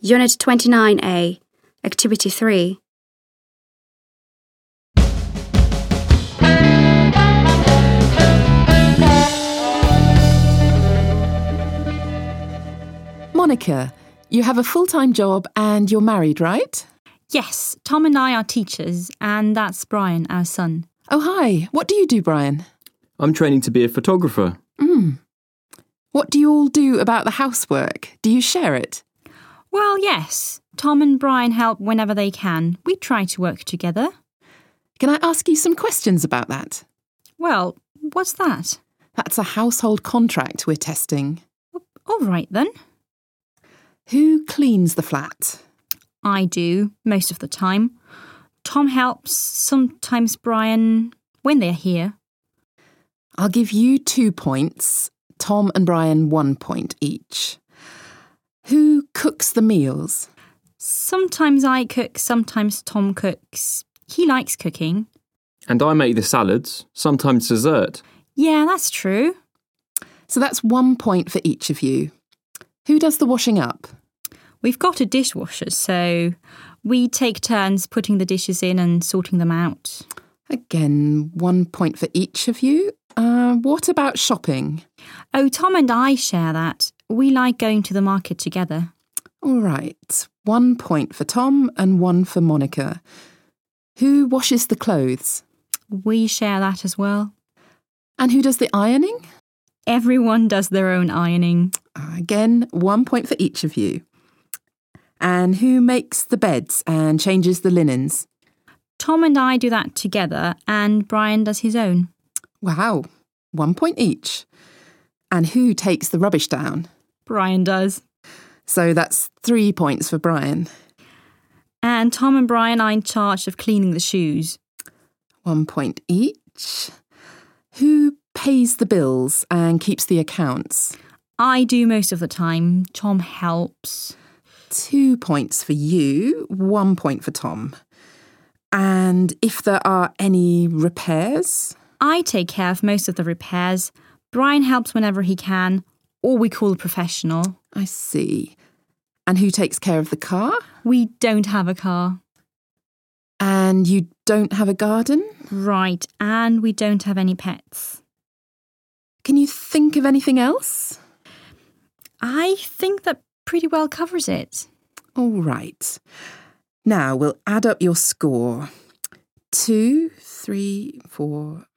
Unit 29A, Activity 3. Monica, you have a full-time job and you're married, right? Yes, Tom and I are teachers, and that's Brian, our son. Oh, hi. What do you do, Brian? I'm training to be a photographer. What do you all do about the housework? Do you share it? Well, yes. Tom and Brian help whenever they can. We try to work together. Can I ask you some questions about that? Well, what's that? That's a household contract we're testing. All right, then. Who cleans the flat? I do, most of the time. Tom helps, sometimes Brian, when they're here. I'll give you 2 points. Tom and Brian 1 point each. Who cooks the meals? Sometimes I cook, sometimes Tom cooks. He likes cooking. And I make the salads, sometimes dessert. Yeah, that's true. So that's 1 point for each of you. Who does the washing up? We've got a dishwasher, so we take turns putting the dishes in and sorting them out. Again, 1 point for each of you. What about shopping? Oh, Tom and I share that. We like going to the market together. All right, 1 point for Tom and 1 for Monica. Who washes the clothes? We share that as well. And who does the ironing? Everyone does their own ironing. Again, 1 point for each of you. And who makes the beds and changes the linens? Tom and I do that together, and Brian does his own. Wow, 1 point each. And who takes the rubbish down? Brian does. So that's 3 points for Brian. And Tom and Brian are in charge of cleaning the shoes. 1 point each. Who pays the bills and keeps the accounts? I do most of the time. Tom helps. 2 points for you, 1 point for Tom. And if there are any repairs? I take care of most of the repairs. Brian helps whenever he can, or we call a professional. I see. And who takes care of the car? We don't have a car. And you don't have a garden? Right, and we don't have any pets. Can you think of anything else? I think that pretty well covers it. All right. Now we'll add up your score. 2, 3, 4,